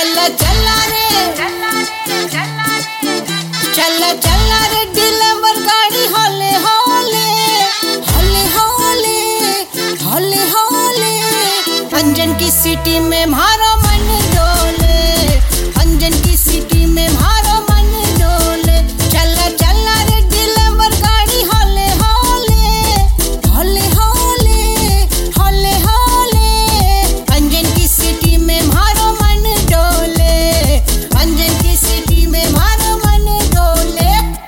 चला चला रे चला चला रे डिलेवर गाड़ी होले होले होले होले होले होले अंजन की सिटी में मारो मन डोले अंजन की सिटी में मारो मन डोले चला चला रे डिलेवर गाड़ी होले होले होले होले होले होले अंजन की सिटी में मारो मन डोले अंजन की सिटी में मारो मन डोले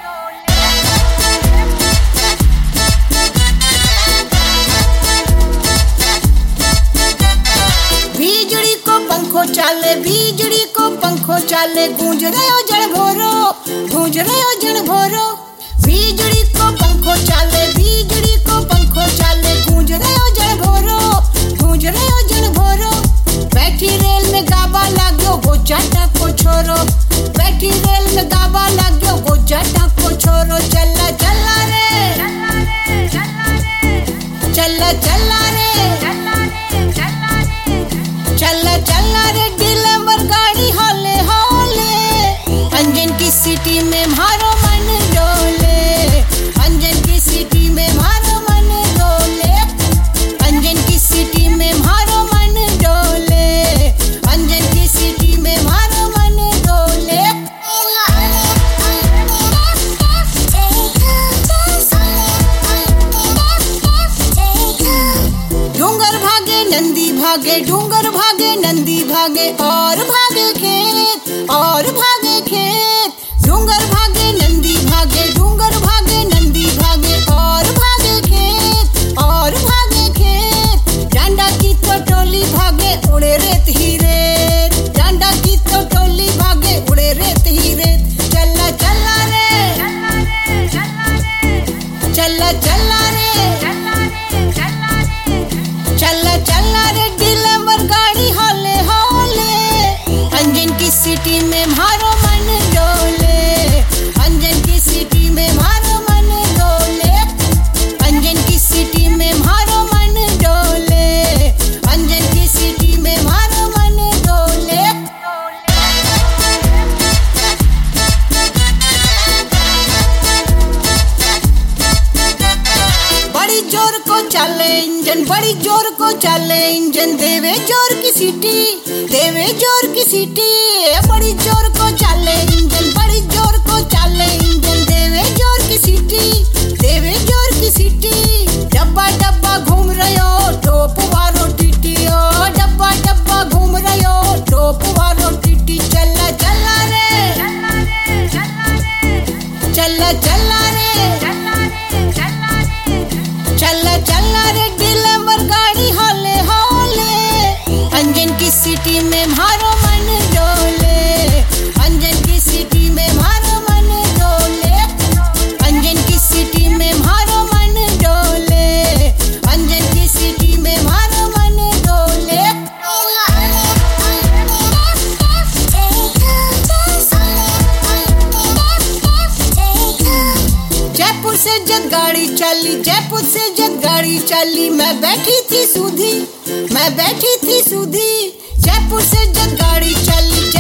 बिजली को पंखों चाले गूंज रहे हो जड़ भोरो गूंज रहे हो जड़ भोरो बिजली को पंखों चाले गूंज रहे हो जड़ भोरो गूंज रहे हो जड़ भोरो बैठी रेल में गाबा लाग्यो वो जाटा को छोरो बैठी रेल में गाबा लाग्यो वो जाटा को छोरो चला चला रे चला चला रे चला चला रे डिलेवर गाड़ी होले होले अंजन की सिटी में मारो मन डोले अंजन की सिटी में मारो मन डोले अंजन की सिटी में मारो मन डोले अंजन की सिटी में मारो मन डोले डूंगर भागे नंदी भागे डूंगर भागे नंदी भागे और भागे खेत डूंगर भागे नंदी भागे डूंगर भागे नंदी भागे और भागे खेत डांडा की तो टोली भागे उड़े रेत ही रेत डांडा की तो टोली भागे उड़े रेत ही रेत चला चला रे चला चला रे चला चला रे डिलेवर गाड़ी होले होले अंजन की सिटी में मारो मन डोले अंजन की सिटी में मारो मन डोले अंजन की सिटी में मारो मन डोले अंजन की सिटी में मारो मन डोले बड़ी जोर को चले इंजन बड़ी जोर को चले इंजन देवे जोर की सीटी बड़ी जोर को चले इंजन बड़ी जोर को चले इंजन देवे जोर की सीटी डब्बा डब्बा घूम रयो टोप वारो टीटी ओ डब्बा डब्बा घूम रयो टोप वारो टीटी चला चला रे चला चला रे चला चला रे डिलेवर गाड़ी होले होले अंजन की सिटी में मारो मन डोले अंजन की सिटी में मारो मन डोले अंजन की सिटी में मारो मन डोले अंजन की सिटी में मारो मन डोले जयपुर से जब गाड़ी चली मैं बैठी थी सूधी जयपुर से जब गाड़ी चली